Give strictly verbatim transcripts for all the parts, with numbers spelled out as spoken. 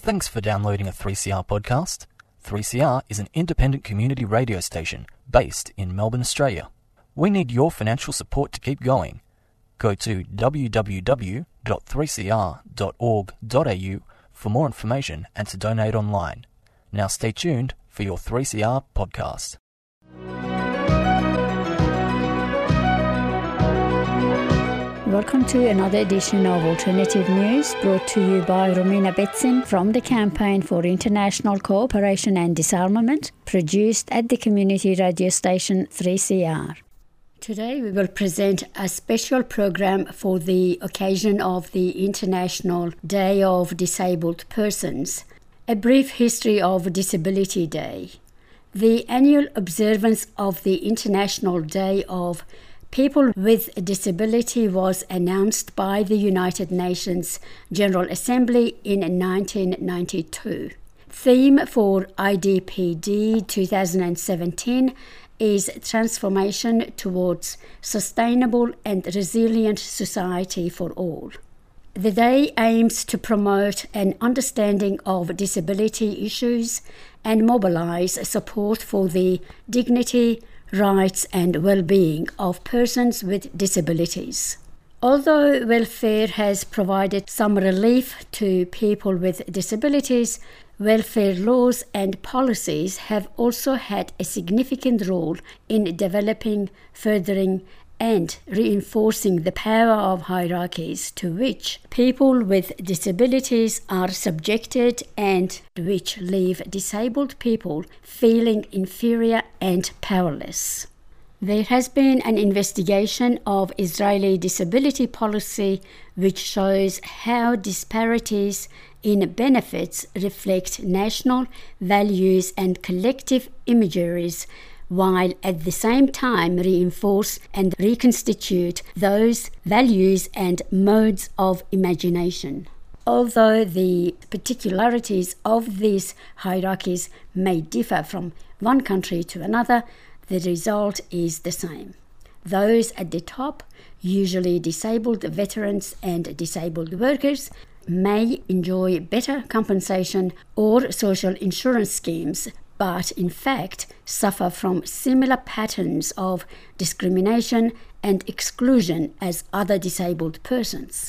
Thanks for downloading a three C R podcast. three C R is an independent community radio station based in Melbourne, Australia. We need your financial support to keep going. Go to w w w dot three c r dot org dot a u for more information and to donate online. Now stay tuned for your three C R podcast. Welcome to another edition of Alternative News, brought to you by Romina Betsin from the Campaign for International Cooperation and Disarmament, produced at the community radio station three C R. Today we will present a special program for the occasion of the International Day of Disabled Persons, a brief history of Disability Day. The annual observance of the International Day of People with Disability was announced by the United Nations General Assembly in nineteen ninety-two. Theme for I D P D twenty seventeen is Transformation Towards Sustainable and Resilient Society for All. The day aims to promote an understanding of disability issues and mobilize support for the dignity, rights and well-being of persons with disabilities. Although welfare has provided some relief to people with disabilities, welfare laws and policies have also had a significant role in developing, furthering and reinforcing the power of hierarchies to which people with disabilities are subjected and which leave disabled people feeling inferior and powerless. There has been an investigation of Israeli disability policy which shows how disparities in benefits reflect national values and collective imageries, while at the same time reinforce and reconstitute those values and modes of imagination. Although the particularities of these hierarchies may differ from one country to another, the result is the same. Those at the top, usually disabled veterans and disabled workers, may enjoy better compensation or social insurance schemes, but in fact suffer from similar patterns of discrimination and exclusion as other disabled persons.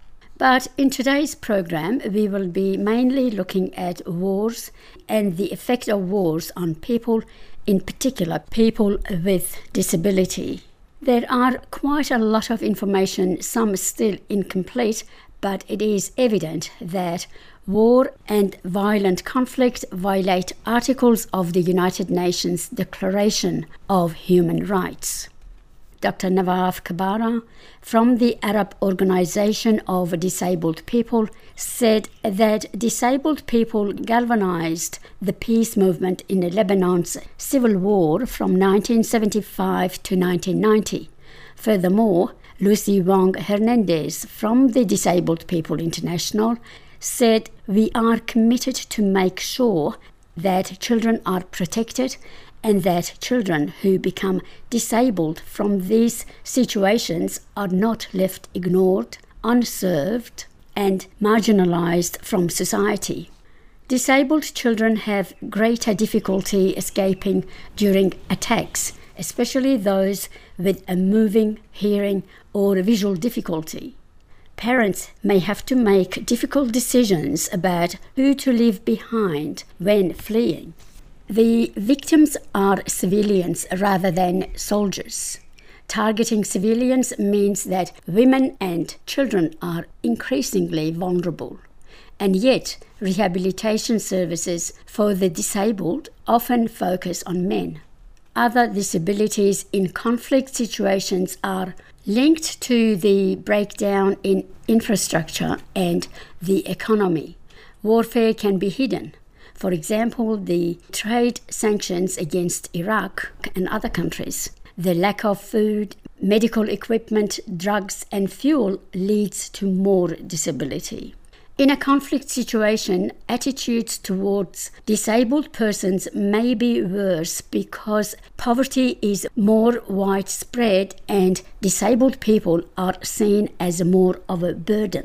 But in today's program, we will be mainly looking at wars and the effect of wars on people, in particular people with disability. There are quite a lot of information, some still incomplete, but it is evident that war and violent conflict violate articles of the United Nations Declaration of Human Rights. Doctor Nawaf Kabara from the Arab Organization of Disabled People said that disabled people galvanized the peace movement in Lebanon's civil war from nineteen seventy-five to nineteen ninety. Furthermore, Lucy Wong Hernandez from the Disabled People International said, "We are committed to make sure that children are protected and that children who become disabled from these situations are not left ignored, unserved, and marginalized from society. Disabled children have greater difficulty escaping during attacks, especially those with a moving, hearing, or visual difficulty. Parents may have to make difficult decisions about who to leave behind when fleeing. The victims are civilians rather than soldiers. Targeting civilians means that women and children are increasingly vulnerable. And yet, rehabilitation services for the disabled often focus on men. Other disabilities in conflict situations are linked to the breakdown in infrastructure and the economy. Warfare can be hidden. For example, the trade sanctions against Iraq and other countries. The lack of food, medical equipment, drugs, and fuel leads to more disability. In a conflict situation, attitudes towards disabled persons may be worse because poverty is more widespread and disabled people are seen as more of a burden.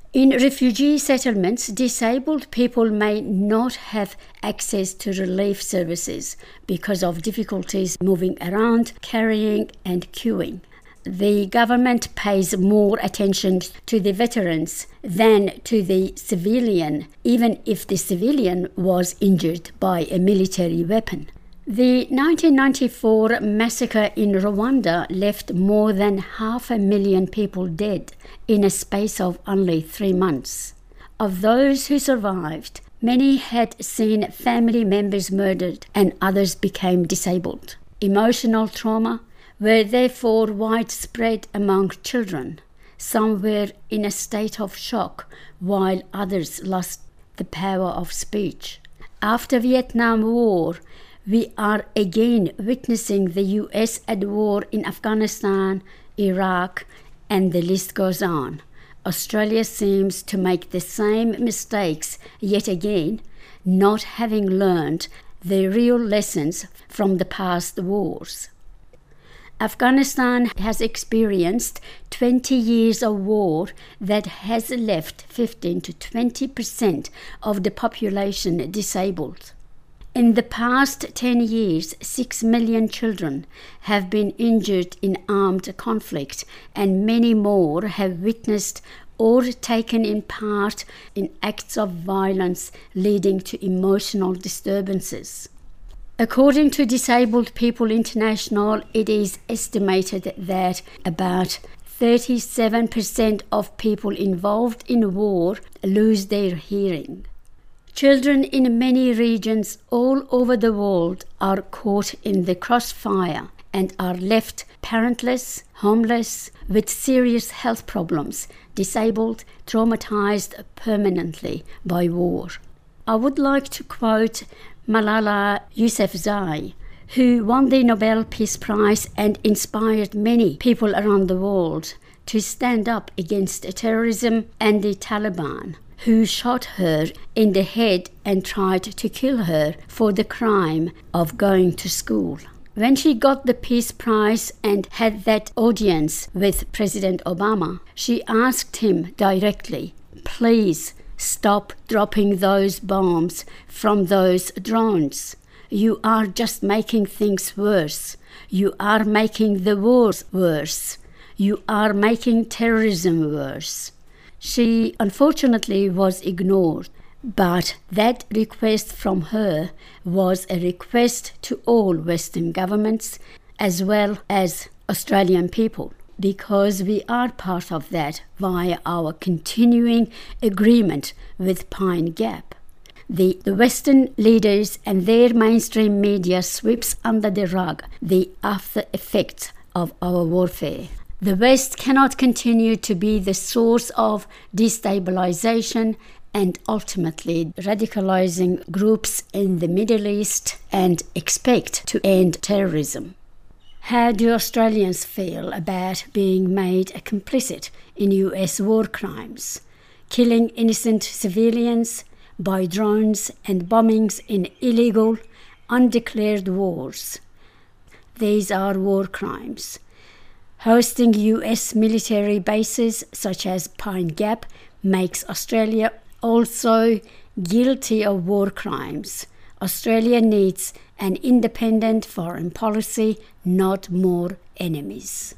In refugee settlements, disabled people may not have access to relief services because of difficulties moving around, carrying and queuing. The government pays more attention to the veterans than to the civilian, even if the civilian was injured by a military weapon. The nineteen ninety-four massacre in Rwanda left more than half a million people dead in a space of only three months. Of those who survived, many had seen family members murdered and others became disabled. Emotional trauma were therefore widespread among children. Some were in a state of shock, while others lost the power of speech. After Vietnam War, we are again witnessing the U S at war in Afghanistan, Iraq, and the list goes on. Australia seems to make the same mistakes yet again, not having learned the real lessons from the past wars. Afghanistan has experienced twenty years of war that has left fifteen to twenty percent of the population disabled. In the past ten years, six million children have been injured in armed conflict, and many more have witnessed or taken in part in acts of violence leading to emotional disturbances. According to Disabled People International, it is estimated that about thirty-seven percent of people involved in war lose their hearing. Children in many regions all over the world are caught in the crossfire and are left parentless, homeless, with serious health problems, disabled, traumatized permanently by war. I would like to quote Malala Yousafzai, who won the Nobel Peace Prize and inspired many people around the world to stand up against terrorism and the Taliban, who shot her in the head and tried to kill her for the crime of going to school. When she got the Peace Prize and had that audience with President Obama, she asked him directly, "Please stop dropping those bombs from those drones. You are just making things worse. You are making the wars worse. You are making terrorism worse." She unfortunately was ignored, but that request from her was a request to all Western governments as well as Australian people, because we are part of that via our continuing agreement with Pine Gap. The, the Western leaders and their mainstream media sweeps under the rug the after effects of our warfare. The West cannot continue to be the source of destabilization and ultimately radicalizing groups in the Middle East and expect to end terrorism. How do Australians feel about being made complicit in U S war crimes, killing innocent civilians by drones and bombings in illegal, undeclared wars? These are war crimes. Hosting U S military bases such as Pine Gap makes Australia also guilty of war crimes. Australia needs an independent foreign policy, not more enemies.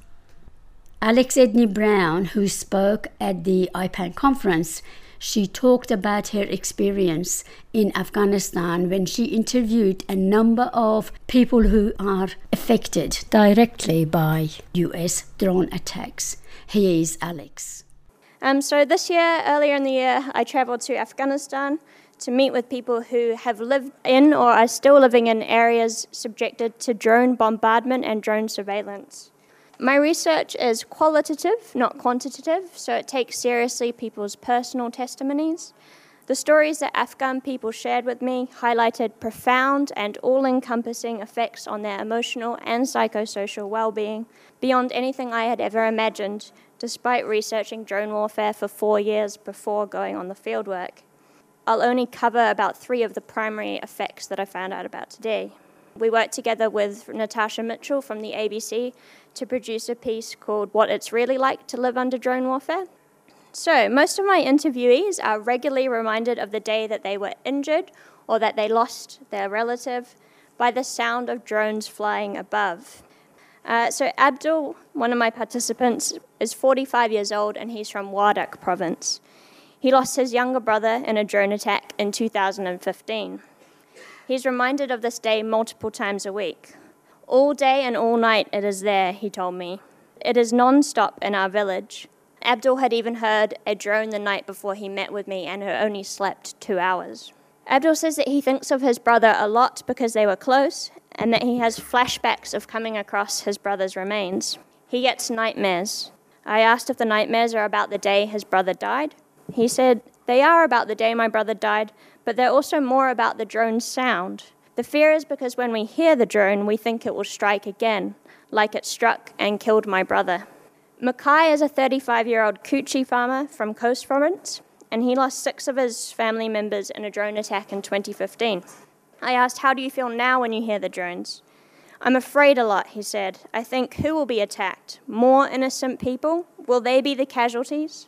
Alex Edney Brown, who spoke at the I PAN conference, she talked about her experience in Afghanistan when she interviewed a number of people who are affected directly by U S drone attacks. Here is Alex. Um, so this year, earlier in the year, I travelled to Afghanistan to meet with people who have lived in or are still living in areas subjected to drone bombardment and drone surveillance. My research is qualitative, not quantitative, so it takes seriously people's personal testimonies. The stories that Afghan people shared with me highlighted profound and all-encompassing effects on their emotional and psychosocial well-being beyond anything I had ever imagined, despite researching drone warfare for four years before going on the fieldwork. I'll only cover about three of the primary effects that I found out about today. We worked together with Natasha Mitchell from the A B C to produce a piece called What It's Really Like to Live Under Drone Warfare. So, most of my interviewees are regularly reminded of the day that they were injured or that they lost their relative by the sound of drones flying above. Uh, so Abdul, one of my participants, is forty-five years old and he's from Wardak province. He lost his younger brother in a drone attack in two thousand fifteen. He's reminded of this day multiple times a week. All day and all night it is there, he told me. It is non-stop in our village. Abdul had even heard a drone the night before he met with me and had only slept two hours. Abdul says that he thinks of his brother a lot because they were close and that he has flashbacks of coming across his brother's remains. He gets nightmares. I asked if the nightmares are about the day his brother died. He said, they are about the day my brother died, but they're also more about the drone's sound. The fear is because when we hear the drone, we think it will strike again, like it struck and killed my brother. Mackay is a thirty-five-year-old Kuchi farmer from Coast Province, and he lost six of his family members in a drone attack in twenty fifteen. I asked, how do you feel now when you hear the drones? I'm afraid a lot, he said. I think, who will be attacked? More innocent people? Will they be the casualties?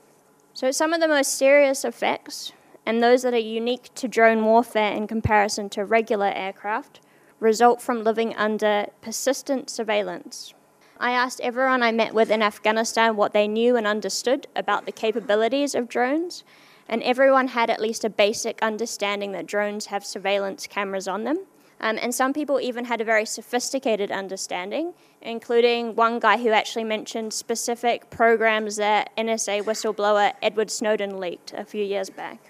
So some of the most serious effects, and those that are unique to drone warfare in comparison to regular aircraft, result from living under persistent surveillance. I asked everyone I met with in Afghanistan what they knew and understood about the capabilities of drones, and everyone had at least a basic understanding that drones have surveillance cameras on them. Um, and some people even had a very sophisticated understanding, including one guy who actually mentioned specific programs that N S A whistleblower Edward Snowden leaked a few years back.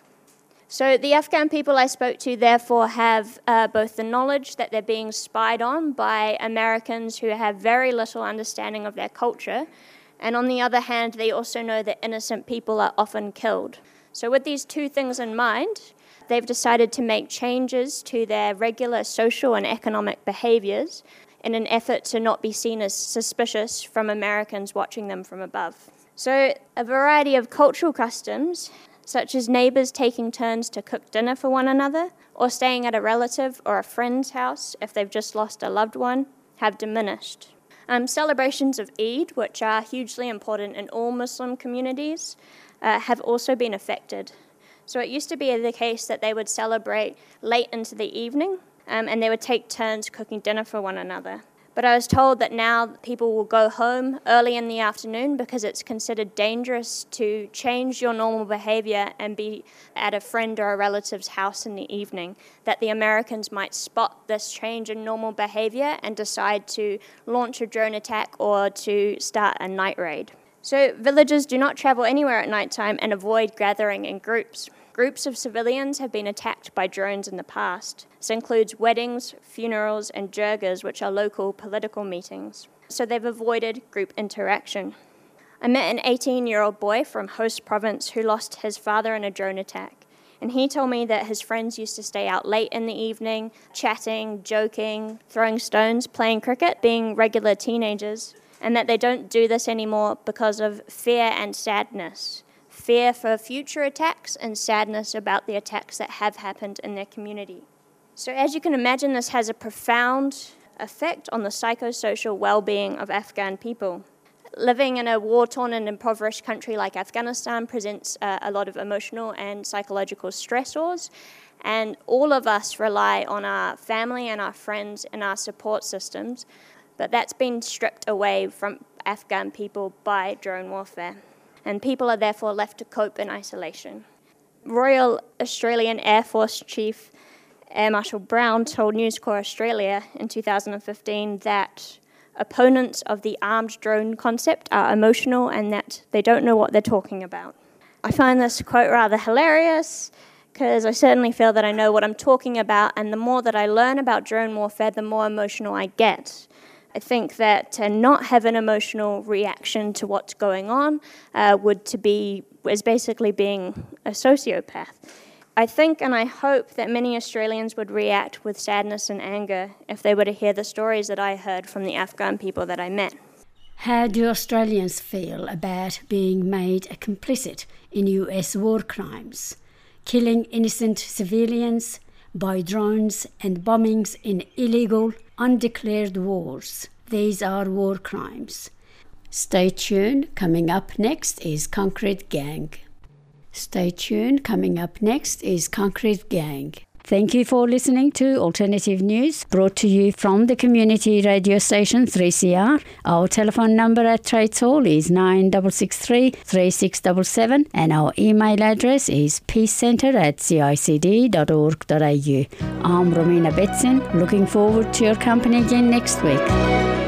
So the Afghan people I spoke to therefore have uh, both the knowledge that they're being spied on by Americans who have very little understanding of their culture, and on the other hand, they also know that innocent people are often killed. So with these two things in mind, they've decided to make changes to their regular social and economic behaviors in an effort to not be seen as suspicious from Americans watching them from above. So a variety of cultural customs, such as neighbors taking turns to cook dinner for one another, or staying at a relative or a friend's house if they've just lost a loved one, have diminished. Um, celebrations of Eid, which are hugely important in all Muslim communities, uh, have also been affected. So it used to be the case that they would celebrate late into the evening, um, and they would take turns cooking dinner for one another. But I was told that now people will go home early in the afternoon because it's considered dangerous to change your normal behavior and be at a friend or a relative's house in the evening, that the Americans might spot this change in normal behavior and decide to launch a drone attack or to start a night raid. So villagers do not travel anywhere at nighttime and avoid gathering in groups. Groups of civilians have been attacked by drones in the past. This includes weddings, funerals, and jirgas, which are local political meetings. So they've avoided group interaction. I met an eighteen-year-old boy from Host Province who lost his father in a drone attack. And he told me that his friends used to stay out late in the evening, chatting, joking, throwing stones, playing cricket, being regular teenagers, and that they don't do this anymore because of fear and sadness. Fear for future attacks and sadness about the attacks that have happened in their community. So as you can imagine, this has a profound effect on the psychosocial well-being of Afghan people. Living in a war-torn and impoverished country like Afghanistan presents uh, a lot of emotional and psychological stressors, and all of us rely on our family and our friends and our support systems, but that's been stripped away from Afghan people by drone warfare, and people are therefore left to cope in isolation. Royal Australian Air Force Chief Air Marshal Brown told News Corp Australia in two thousand fifteen that opponents of the armed drone concept are emotional and that they don't know what they're talking about. I find this quote rather hilarious because I certainly feel that I know what I'm talking about, and the more that I learn about drone warfare, the more emotional I get. I think that to not have an emotional reaction to what's going on uh, would to be is basically being a sociopath. I think and I hope that many Australians would react with sadness and anger if they were to hear the stories that I heard from the Afghan people that I met. How do Australians feel about being made a complicit in U S war crimes, killing innocent civilians by drones and bombings in illegal, undeclared wars? These are war crimes. Stay tuned. Coming up next is Concrete Gang. Stay tuned. Coming up next is Concrete Gang. Thank you for listening to Alternative News, brought to you from the community radio station three C R. Our telephone number at Trades Hall is nine six six three, three six seven seven and our email address is peacecentre at c i c d dot org dot a u. I'm Romina Betson, looking forward to your company again next week.